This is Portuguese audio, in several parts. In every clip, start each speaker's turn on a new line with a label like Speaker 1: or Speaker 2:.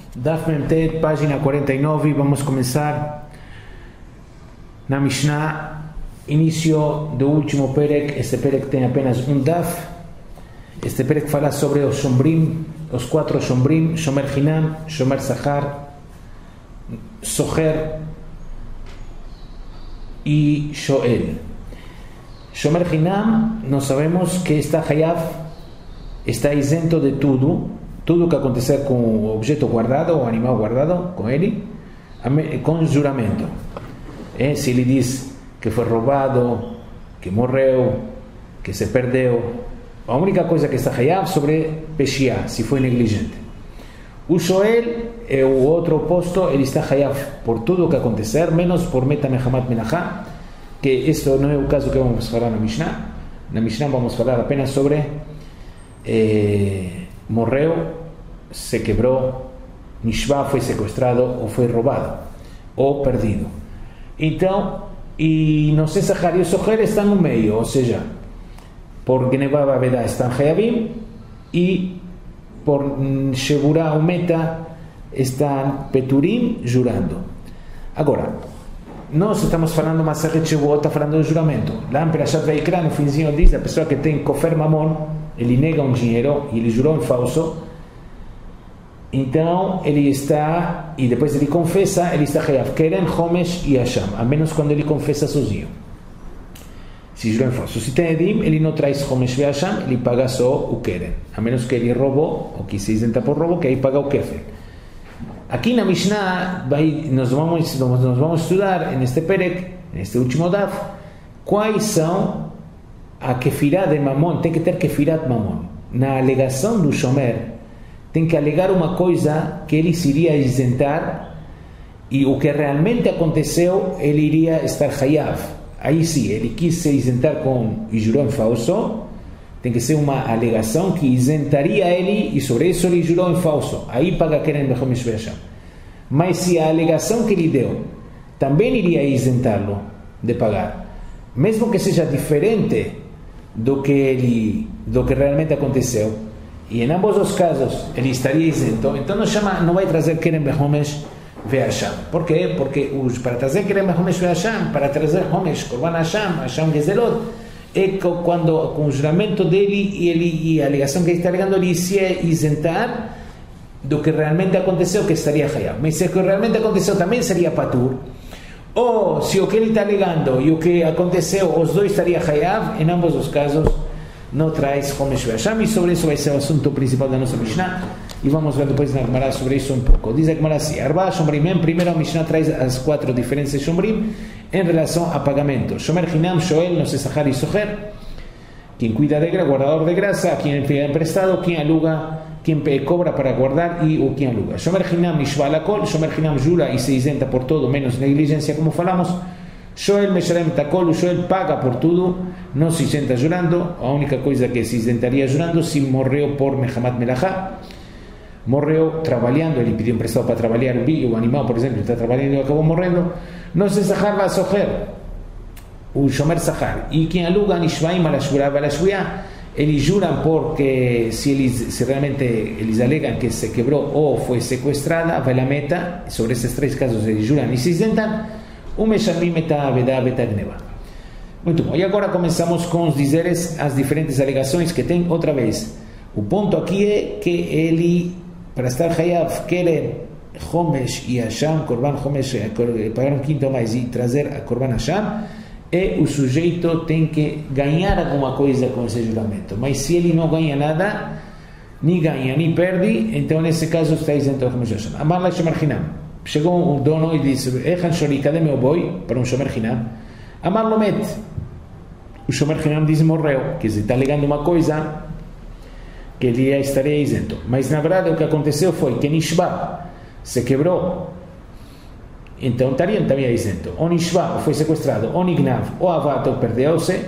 Speaker 1: Daf Memtet, página 49, vamos começar na Mishnah, inicio do último Perek. Este Perek tem apenas um Daf. Este Perek fala sobre os Shombrim, os quatro Shombrim: Shomer Hinam, Shomer Sahar, Soher e Shoel. Shomer Hinam, nós sabemos que está Hayav, está isento de tudo que acontecer com o objeto guardado, o animal guardado, com ele, com juramento. Se ele diz que foi roubado, que morreu, que se perdeu, a única coisa que está Hayav sobre Peshiá, se foi negligente. O Shoel é o outro oposto, ele está Hayav por tudo que acontecer, menos por Meta Mehamat Menachá, que isso não é o caso que vamos falar na Mishnah. Na Mishnah vamos falar apenas sobre morreu, se quebrou, Nishvá foi sequestrado ou foi roubado ou perdido. Então, e não sei se Sahar e o Soher estão no meio, ou seja, por Gnevá Bavedá estão Hayavim e por Sheburá o Meta estão Peturim, jurando. Agora, nós estamos falando, mas Masechet Shavuot está falando do juramento. Lá em Perashat Vaikra, no finzinho diz, a pessoa que tem Kofer Mamon, ele nega um dinheiro e ele jurou em falso, então ele está, e depois ele confessa, ele está Hayav Keren, Homesh e Hasham, a menos quando ele confessa sozinho. Se jurou em falso. Se tem Edim, ele não traz Homesh e Hasham, ele paga só o Keren, a menos que ele roubou, ou que se isenta por roubo, que aí paga o Kefel. Aqui na Mishnah nós vamos estudar neste Perek, neste último Daf, quais são a Kefirá de Mamon. Tem que ter Kefirá de Mamon. Na alegação do Shomer, tem que alegar uma coisa que ele se iria isentar, e o que realmente aconteceu, ele iria estar Hayav. Aí sim, ele quis se isentar e jurou em falso. Tem que ser uma alegação que isentaria ele, e sobre isso ele jurou em falso. Aí paga Keren Bechomesh Ve'Hasham. Mas se a alegação que ele deu também iria isentá-lo de pagar, mesmo que seja diferente do que realmente aconteceu, e em ambos os casos ele estaria isento, então não vai trazer Keren Bechomesh Ve'Hasham. Por quê? Porque para trazer Keren Bechomesh Ve'Hasham, para trazer Homesh, Korban Hasham Gezelot, é quando com o juramento dele e a alegação que ele está alegando, ele se isentar do que realmente aconteceu, que estaria Hayav. Mas se o que realmente aconteceu também seria Patur, ou se o que ele está alegando e o que aconteceu, os dois estaria Hayav, em ambos os casos não traz Homesh Ve'Hasham. E sobre isso vai ser o assunto principal da nossa Mishnah, e vamos ver depois na Gemara sobre isso um pouco. Diz a Gemara assim: Arba Shombrim. Primeiro a Mishnah traz as quatro diferenças de Shombrim em relação a pagamento. Shomer Hinam, Shoel, no Sahar e Soher. Quem cuida de graça, guardador de graça, quem pega emprestado, quem aluga, quem cobra para guardar e o quem aluga. Shomer Hinam, Nishva Lakol. Shomer Hinam jura e se isenta por todo, menos negligência, como falamos. Shoel Meshalem Takol. O Shoel paga por tudo, não se isenta jurando. A única coisa que se isentaria jurando se morreu por Mehamat Melachá. Morreu trabalhando, ele pediu emprestado para trabalhar, o animal, por exemplo, está trabalhando e acabou morrendo. Não se Sahar va Soher, o Shomer Sahar. E quem aluga Nishvaim Alashvuyá, eles juram porque se realmente eles alegam que se quebrou ou foi sequestrada, vai a Meta. Sobre esses três casos eles juram e se isentam. O Meshamim Meta Avedá Beta Gneva. Muito bom, e agora começamos com os dizeres, as diferentes alegações que tem. Outra vez, o ponto aqui é que ele, para estar Hayav, quer Homesh e Hasham, Korban Homesh, pagar um quinto a mais e trazer a Korban Hasham, e o sujeito tem que ganhar alguma coisa com esse juramento. Mas se ele não ganha nada, nem ganha, nem perde, então nesse caso está isento de Homesh Hasham. Amar la Shomer Hinam. Chegou um dono e disse: Echan Shori, cadê meu boi? Para um Shomer Hinam. Amar lo met. O Shomer Hinam diz: morreu. Quer dizer, está alegando uma coisa que ele estaria isento. Mas na verdade o que aconteceu foi que Nishvá se quebrou, então estaria isento. Ou Nishvá, ou foi sequestrado, ou Nignav, ou Avat, ou perdeu-se.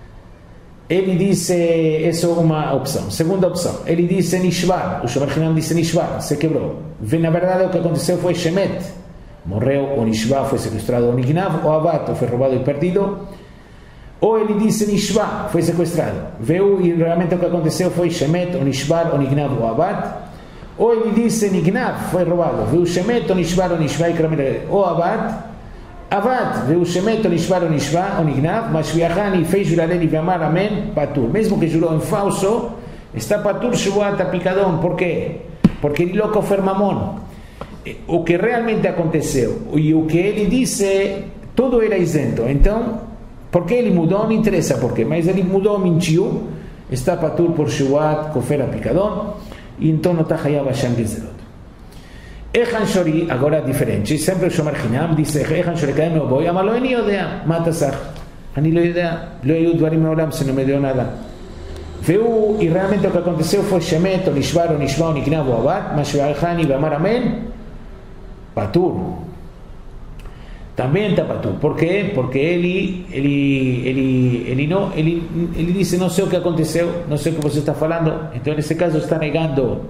Speaker 1: Ele disse, essa é uma opção. Segunda opção, ele disse Nishvá, o Shomer Hinam disse Nishvá, se quebrou. Na verdade o que aconteceu foi Shemet, morreu, ou Nishvá, foi sequestrado, ou Nignav, ou Avat, ou foi roubado e perdido. Ou ele disse Nishvá, foi sequestrado. Veio e realmente o que aconteceu foi Shemet, ou Nishvá, ou Nignav, ou Avat. O ele dice Nignav, foi roubado, Veu Shemet o Nishvar o Nishva, ou Avat, Veu Shemet o Nishvar o Nishva, o Nignav, mas Viachani fez jurar ele e amar, amém, patur. Mesmo que jurou em falso, está patur Shuat apicadão. Por quê? Porque ele louco foi mamon. O que realmente aconteceu e o que ele disse, tudo era isento. Então, porque ele mudou, não interessa porque, mas ele mudou, mentiu, está patur por Shuat, kofer apicadão, e então não está Hayav Hashem Gezerot. Echan Shori, agora diferente, sempre o Shomer Chinam dice, Echan Shori Kadem Meoboi, amalo eni yodea, מה תסך? אני לא יודע, לא היו דברים מעולם, se não me deu nada. E realmente o que aconteceu foi Shemet, o Nishvar, o Nishva, o Nignav, o Abat, mas Shviachani, Vamar Amen, patur. Também está patur. Por quê? Porque ele disse, não sei o que aconteceu, não sei o que você está falando. Então, nesse caso, está negando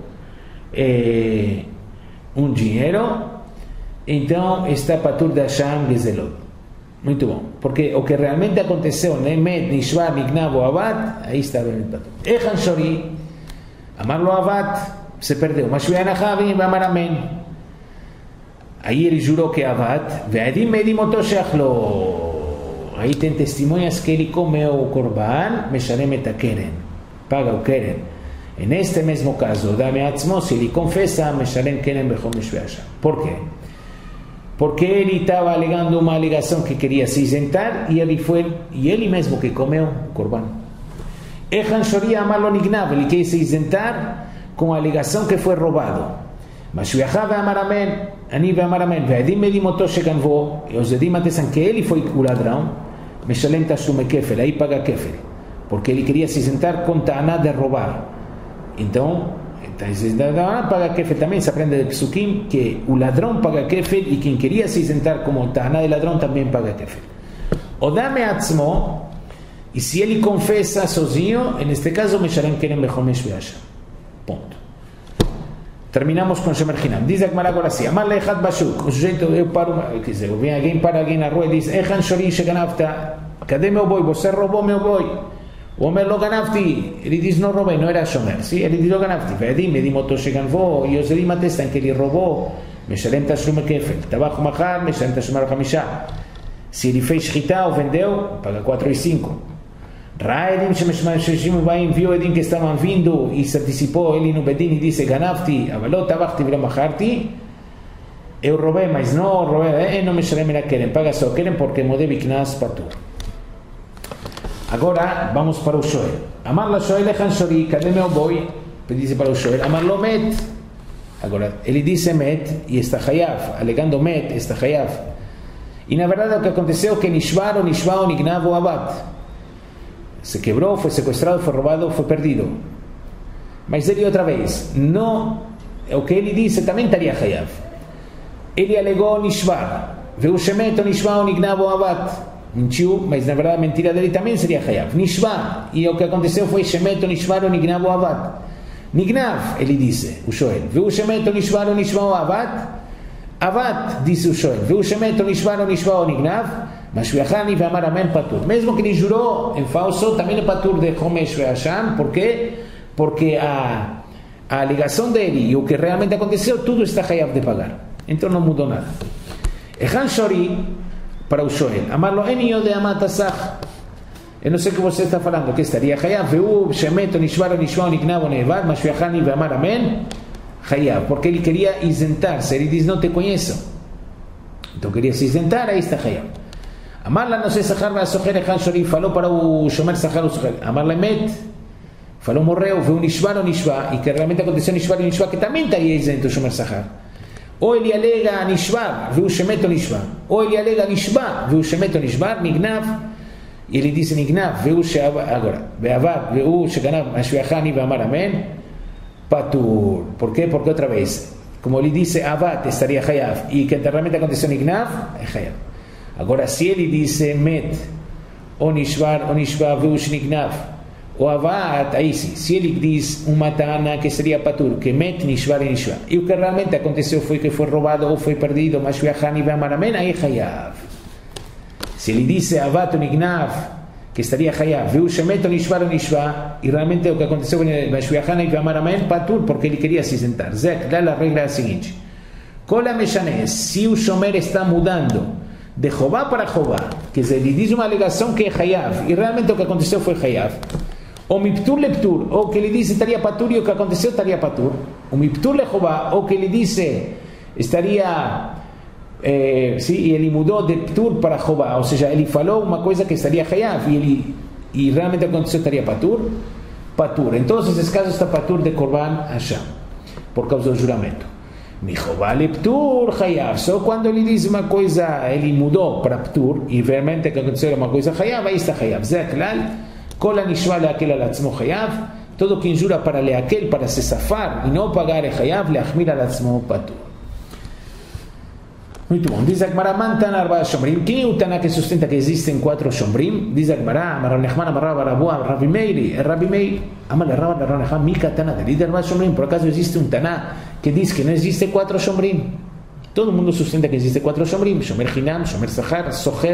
Speaker 1: um dinheiro. Então, está patur da Sham Gezelot. Muito bom. Porque o que realmente aconteceu, Nemet, Nishvar, Nignav, Abat, aí está bem patur. Echan Shori, amarlo Abat, se perdeu. Mas Shvianachavi, Vamar Amen. Aí ele jurou que Avat, aí tem testemunhas que ele comeu o Korban, Meshalem et Keren, paga o Keren. E neste mesmo caso, Dame Atzmo, se ele confessa, Meshalem Keren Bechomesh Ve'asham. Por quê? Porque ele estava alegando uma alegação que queria se isentar e ele mesmo que comeu o Korban. Echan Shori Amarlo Nignav, ele quer se isentar com a alegação que foi roubado. Mas Shviachá ve'amar amen, Ani ve'amar amen, ve'edim medim oto sheganvo, e os edim atestam que ele foi o ladrão, Meshalem tashume kefel, aí paga kefel, porque ele queria se isentar com ta'aná de roubar. Então, paga kefel também, se aprende de Psukim, que o ladrão paga kefel, e quem queria se isentar como ta'aná de ladrão também paga kefel. O dame atzmo, e se ele confessa sozinho, neste caso, Meshalem keren bechomesh ve'asham. Ponto. Terminamos com Shomer Chinam. Diz a Gemara agora assim: Amar leichat bashuk. O sujeito, eu paro, quer dizer, vem alguém para alguém na rua e diz: Echan shori sheganavta. Cadê meu boi? Você roubou meu boi. O homem lo ganavti. Ele diz: não roubei, não era Shomer. Sim, ele diz: lo ganavti. Vedim, medim oto sheganvo. E os edim atestam que ele roubou. Meshalem tashlum kefel. Tabach machar, meshalem tashlum hamishah. Se ele fez shchita ou vendeu, paga 4 e 5. Raedim Shemeshmashim Baim viu Edim que estavam vindo e se antecipou ele no Bedin e disse: Ganavti, avalot tabachti v'lo macharti. Eu roubei, mas não roubei. Não me shalem la keren, paga só keren porque modé biknas patur. Agora vamos para o Shoel. Amar la Shoel echan shori, cadê meu boi? Diz para o Shoel. Amar lo met. Agora ele disse met e está hayav, alegando met, está hayav. E na verdade o que aconteceu é que Nishvar o Nishva o Nignav o Abat se quebrou, foi sequestrado, foi roubado, foi perdido. Mas ele outra vez, não, o que ele disse também estaria hayav. Ele alegou Nishvar, veio Shemet o Nishva o Nignav o Abat, mentiu, mas na verdade a mentira dele também seria hayav. Nishva, e o que aconteceu foi Shemet o Nishvar o Nignav o Abat. Nignav, ele disse, o Shoel, veio Shemet o Nishvar o Nishva o Abat. Abat, disse o Shoel, veio Shemet o Nishvar o Nishva o Nignav. Mas Shviachani ve'amar amen patur. Mesmo que ele jurou em falso, também é patur de Chomesh ve'asham. Por quê? Porque a alegação dele e o que realmente aconteceu, tudo está hayav de pagar. Então não mudou nada. Echan shori, para o Shoel, amarlo eni yodea ma tasach. Eu não sei o que você está falando, que estaria hayav. Ve'u shemet o nishvar o nishva o nignav o nevad, mas Shviachani ve'amar amen hayav. Porque ele queria isentar-se. Ele diz: não te conheço. Então queria se isentar, aí está hayav. Amar la no sé sahar va socher echan shori, falou para o shomer sahar o socher. Amar la met, falou morreu, veio nishvar o nishva, e que realmente aconteceu nishvar e nishva, que também estaria isento o shomer sahar. Ou ele alega nishvar, veio shemet o nishva. Ou ele alega nishva, veio shemet o nishvar, nignav, e ele disse nignav, veio sheav, agora, be'avad, veio sheganav, ashviachani ve'amar amen, patur. Por quê? Porque outra vez, como ele disse avad, estaria hayav, e que realmente aconteceu nignav, é hayav. Agora, se ele disse met, ou nishvar, ve'u shnignav, ou avat, aí sim. Se ele diz uma ta'ana que seria patur, que met, nishvar e nishvar, e o que realmente aconteceu foi que foi roubado ou foi perdido, mas Shviachani ve'amar amen, aí hayav. Se ele disse avat o nignav, que estaría Hayab, Veu Shemeto Nishva Nishva, y realmente lo que aconteció con el Bashviahana y Vamaramen Patur, porque él quería así sentar. Zek, la regla es la siguiente: Kola Meshanes, si un Shomer está mudando de Jobá para Jobá, que se le dice una alegación que es Hayab, y realmente lo que aconteció fue Hayab, o Miptur Leptur, o que le dice estaría Patur y lo que aconteció estaría Patur, o Miptur Le Jobá, o que le dice estaría. Sí, y él mudó de Ptur para Jobá, o sea, él faló una cosa que estaría Hayab y realmente aconteció estaría Patur. Entonces, en ese caso está Patur de Korban Hashem por causa del juramento. Mi Jobá le Ptur Hayab. Cuando él dice una cosa, él mudó para Ptur y realmente que aconteció una cosa Hayab, ahí está Hayab. Zeklal, Kola Nishva le aquel al atzmo Hayab. Todo quien jura para le aquel, para se zafar y no pagar el Hayab, le achmir al atzmo Patur. Muito bom. Diz Agmará, Mantan Arba Shomrim. Quem é o Taná que sustenta que existem 4 Shomrim? Diz Agmará, Rav Nechman, Rav Rabua, Rav Meir, Rav Meir, Amal Rav Nechman, Mika Taná, de líder Arba Shomrim. Por acaso existe um Taná que diz que não existe 4 Shomrim? Todo mundo sustenta que existe 4 Shomrim: Shomer Hinam, Shomer Sahar, Soher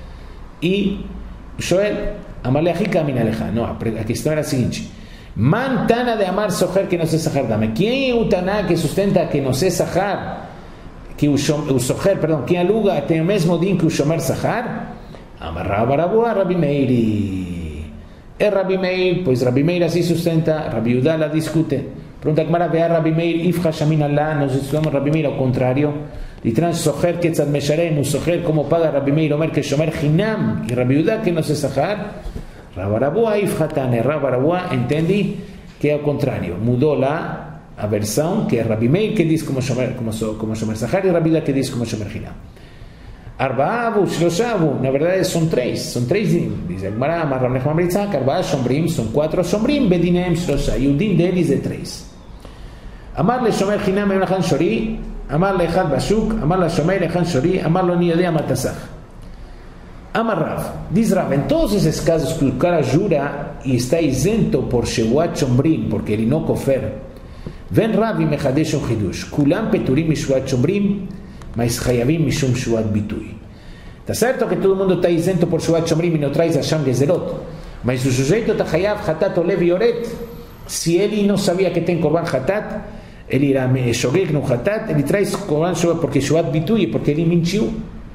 Speaker 1: e Shoel. Amaleahi Kaminaleja. Não, a questão era a seguinte: Man Taná de Amar Soher que não se Sahar dame. Quem é o Taná que sustenta que não se Sahar? Que o Soher, perdão, quem aluga tem o mesmo din que o Shomer Sahar? Amarra Barabua, Rabi Meir. É Rabi Meir, pois Rabi Meir assim sustenta, Rabi Yudá la discute. Pergunta que maravilha, Rabi Meir, Ifcha Shamin Allah, nós estudamos Rabi Meir ao contrário. E trans Soher, Ketzad Mesharem, o Soher, como paga Rabi Meir, Omer que Shomer Hinam, e Rabi Yudá que não se Sahar? Rabarabua, Ifcha Tane, Rabarabua, entende que é ao contrário, mudou lá a versão que é Rabi Meir que diz como Shomer Sahar e Rabi Yudá que diz como Shomer Hinam. Arba'avu, Shloshavu, na verdade são três diz Agmará, Rav Nechman Britzak, Arba'a Shomrim, são 4 Shomrim, Bedinem Shlosha, e o din deles é 3. Amar le Shomer Hinam Emachan Shori, Amar le Echad Bashuk, Amar le Shomer Echan Shori, Amar lo Niyodea Matasach. Amar Rav, diz Rav, em todos esses casos que o cara jura e está isento por Shevuat Shomrim, porque ele não cofer, vem Rav e Mechadesh um Hidush, Kulam Peturim Mishvuat Shomrim, mas Hayavim Mishum Shuvat Bitui. Está certo que todo mundo está isento por Shuvat Shomrim e não traz Hashem Gezerot, mas o sujeito está Hayav Hatat Olev Yoret. Se ele não sabia que tem Korban Hatat, ele era Shogeg no Hatat, ele traz Korban Shuvat porque Shuvat Bitui, porque ele mentiu,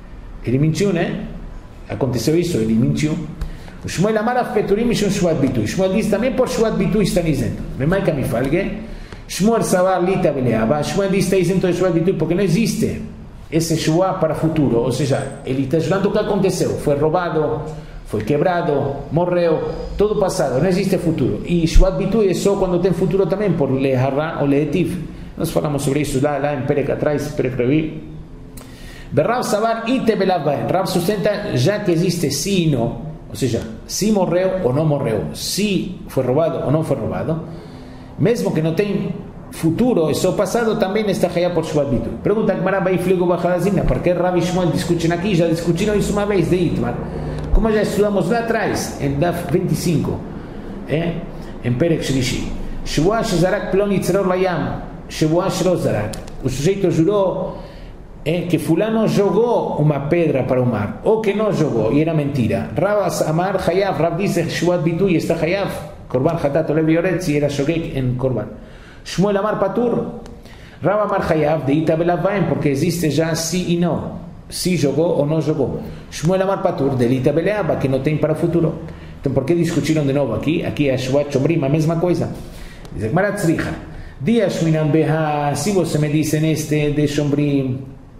Speaker 1: né? Aconteceu isso, ele mentiu. O Shmuel Amarav Peturim Mishum Shuvat Bitui. Shmuel diz também por Shuvat Bitui está isento. Memai Kamifalge. Shmuel Savar Lita Beleaba. Shmuel diz está isento de Shuvat Bitui porque não existe esse Shua para futuro, ou seja, ele está jurando o que aconteceu, foi roubado, foi quebrado, morreu, todo passado, não existe futuro. E Shuvat Bitui é só quando tem futuro também, por Leharra ou Lehetiv. Nós falamos sobre isso lá em Perek atrás, Perek Revi. Rav Savar Ite Belava. Rav sustenta já que existe sim e não, ou seja, se morreu ou não morreu, se foi roubado ou não foi roubado, mesmo que não tem futuro, isso passado também está Hayab por Shuvat Bitui. Pergunta que Mará vai fligo Bachadazina, porque Rav e Shmuel discutem aqui, já discutiram isso uma vez de Itmar, como já estudamos lá atrás, em Daf 25, em Perek Shlishi. Shua Shezarak Ploni Tzeror Layam, Shua Shelo Zarak. O sujeito jurou que fulano jogou uma pedra para o mar, ou que não jogou, e era mentira. Rav Amar Hayab, Rav diz Shuvat Bitui está Hayab, Korban Hatat Olev Yoretz, e era Shogeg em Korban. Shmuel Amar Patur, Rav Amar Hayav de Ita Belavaim, porque existe já sim e não, se jogou ou não jogou. Shmuel Amar Patur de Ita Beleaba, que não tem para o futuro. Então por que discutiram de novo aqui? Aqui é Shuvat Shomrim, a mesma coisa. Diz Marat Tzricha, Dia Shminan Beha, se você me disse neste de Shomrim,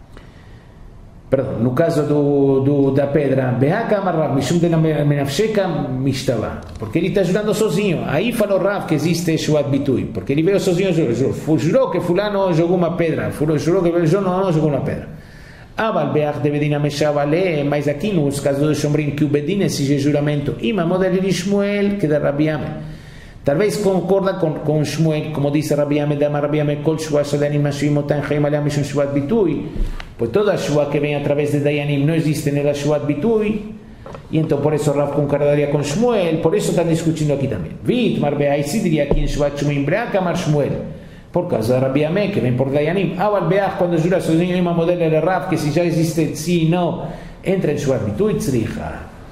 Speaker 1: perdão, no caso da pedra, Behaka Amar Mishum de Menafsheka Mishtava, porque ele está jurando sozinho. Aí falou Rav que existe Shuvat Bitui, porque ele veio sozinho, jurou que fulano jogou uma pedra, jurou que ele não jogou uma pedra. Aval Beach de Bedina Meshavale, mas aqui nos casos de Shomrim que o Bedin exige juramento, Ima modelo de Shmuel que de Rabi Ame. Talvez concorda com Shmuel, como diz Rabi Ame, de Amar Rabi Ame, Kol Shua Shadanim Mashim Otan Chaim Alea Mishum Shuvat Bitui. Pues toda a Shua que vem através de Dayanim não existe nela Shuvat Bitui, e então por isso Rav concordaria com Shmuel, por isso estão discutindo aqui também. Vit Marbeai se diria aqui em Shuvat Shomrim Break Amar Shmuel, por causa de Rabi Ame que vem por Dayanim. Aval Beach quando jura sozinho uma modelo de Rav que se já existe sim e não entra em Shuvat Bitui Tzricha.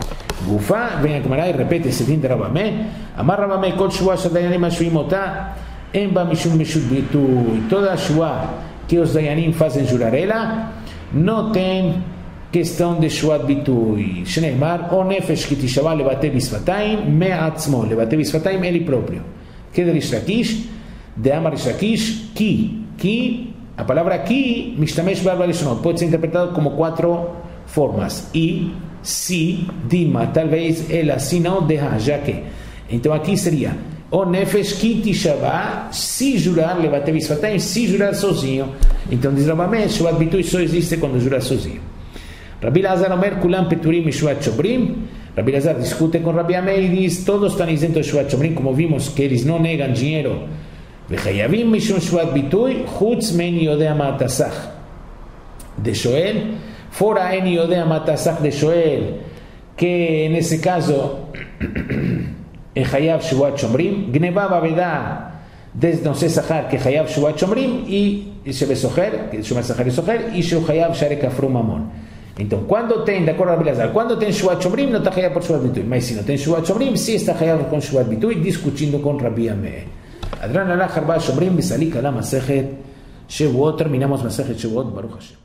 Speaker 1: Gufa, ven a Gemara y repete, se tiende Rabamé. Amar Rabamé, Kol Shua Shadayanim Ashuimota, Emba Mishum Mishut Bitu. Y toda Shua que os Dayanim hacen jurarela, no ten questão de Shuat Bitui. Shneimar, o Nefesh Kitishava Lebate Bisfataim, Me Atzmo, Lebate Bisfataim, Eli proprio. Que de Rishakish, de Amar Rishakish, Ki, la palabra Ki, Mishtamesh Barba Lishonot, puede ser interpretado como 4 formas. Y, si, Dima, tal vez el así no deja, ya que. Entonces aquí sería, o Nefesh Kitishava, si jurar, Lebate Bisfataim, si jurar sozinho. Entonces, Rabamé, Shuat Bitui só existe cuando jura sozinho. Rabbi Lazar Omer Kulam Peturim y Shuat Shomrim. Rabbi Lazar discute con Rabbi Amé y dice, todos están dentro de Shuat Shomrim, como vimos que ellos no negan dinero. Vejayavim Mishum Shuat Bitui, Chutz Men Yodea Matasach de Shoel, fora en Yodea Matasach de Shoel, que en ese caso, en Hayav Shuat Shomrim, Gneva Babeda, desde no sé Sahar, que Hayav Shuat Shomrim, y Shebe Soher, que Shomer Sahar y Soher, y Shu Hayav Share Kafru Mamon. Entonces, cuando ten, de acuerdo a Rabbi Lazar, cuando ten Shuat Shomrim, no está Hayav por Shuat Bitui. Mas si no ten Shuat Shomrim, sí está Hayav con Shuat Bitui, discutiendo con Rabbi Amé. Adran Alach Arba Shomrim, Bisalik Ala Masejet Shevuot, terminamos Masejet Shevuot, Baruch Hashem.